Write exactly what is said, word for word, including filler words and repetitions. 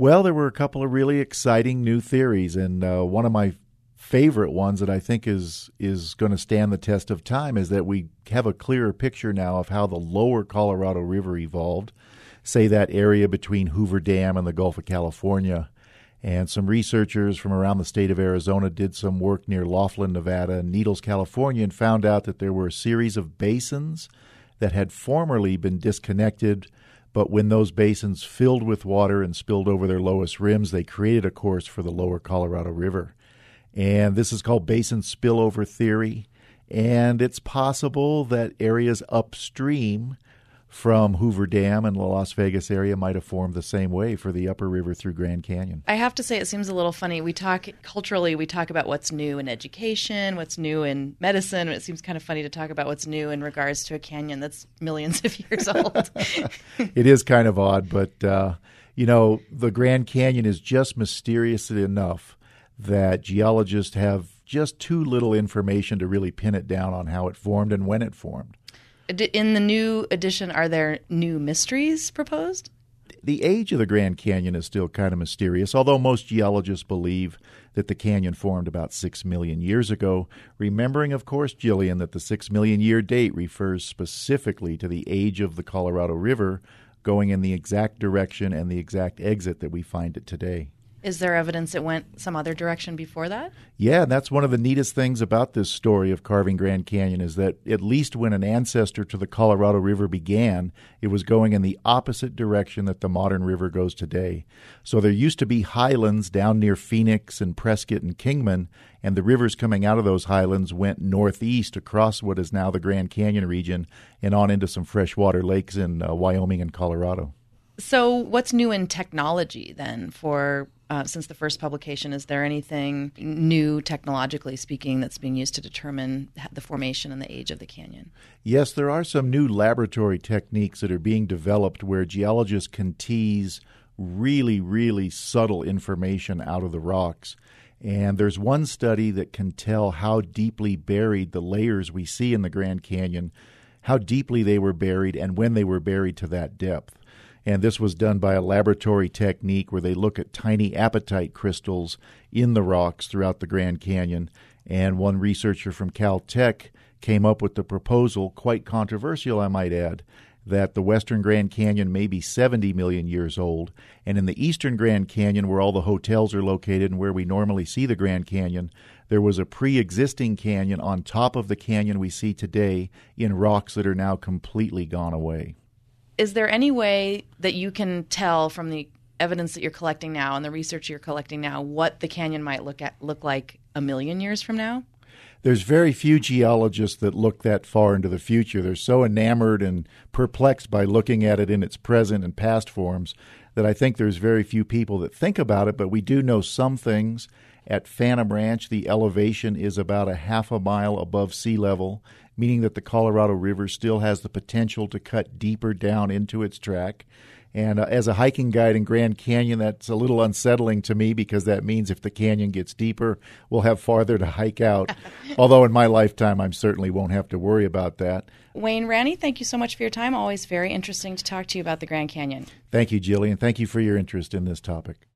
Well, there were a couple of really exciting new theories, and uh, one of my favorite ones that I think is is going to stand the test of time is that we have a clearer picture now of how the lower Colorado River evolved, say that area between Hoover Dam and the Gulf of California. And some researchers from around the state of Arizona did some work near Laughlin, Nevada, and Needles, California, and found out that there were a series of basins that had formerly been disconnected, but when those basins filled with water and spilled over their lowest rims, they created a course for the lower Colorado River. And this is called basin spillover theory, and it's possible that areas upstream from Hoover Dam and the Las Vegas area might have formed the same way for the upper river through Grand Canyon. I have to say it seems a little funny. We talk culturally, we talk about what's new in education, what's new in medicine. It seems kind of funny to talk about what's new in regards to a canyon that's millions of years old. It is kind of odd, but, uh, you know, the Grand Canyon is just mysterious enough that geologists have just too little information to really pin it down on how it formed and when it formed. In the new edition, are there new mysteries proposed? The age of the Grand Canyon is still kind of mysterious, although most geologists believe that the canyon formed about six million years ago, remembering, of course, Jillian, that the six million year date refers specifically to the age of the Colorado River going in the exact direction and the exact exit that we find it today. Is there evidence it went some other direction before that? Yeah, and that's one of the neatest things about this story of carving Grand Canyon is that at least when an ancestor to the Colorado River began, it was going in the opposite direction that the modern river goes today. So there used to be highlands down near Phoenix and Prescott and Kingman, and the rivers coming out of those highlands went northeast across what is now the Grand Canyon region and on into some freshwater lakes in uh, Wyoming and Colorado. So what's new in technology then for uh, since the first publication? Is there anything new technologically speaking that's being used to determine the formation and the age of the canyon? Yes, there are some new laboratory techniques that are being developed where geologists can tease really, really subtle information out of the rocks. And there's one study that can tell how deeply buried the layers we see in the Grand Canyon, how deeply they were buried and when they were buried to that depth. And this was done by a laboratory technique where they look at tiny apatite crystals in the rocks throughout the Grand Canyon. And one researcher from Caltech came up with the proposal, quite controversial, I might add, that the western Grand Canyon may be seventy million years old. And in the eastern Grand Canyon, where all the hotels are located and where we normally see the Grand Canyon, there was a pre-existing canyon on top of the canyon we see today in rocks that are now completely gone away. Is there any way that you can tell from the evidence that you're collecting now and the research you're collecting now what the canyon might look at look like a million years from now? There's very few geologists that look that far into the future. They're so enamored and perplexed by looking at it in its present and past forms that I think there's very few people that think about it, but we do know some things. At Phantom Ranch, the elevation is about a half a mile above sea level, meaning that the Colorado River still has the potential to cut deeper down into its track. And uh, as a hiking guide in Grand Canyon, that's a little unsettling to me because that means if the canyon gets deeper, we'll have farther to hike out. Although in my lifetime, I certainly won't have to worry about that. Wayne Ranney, thank you so much for your time. Always very interesting to talk to you about the Grand Canyon. Thank you, Jillian. Thank you for your interest in this topic.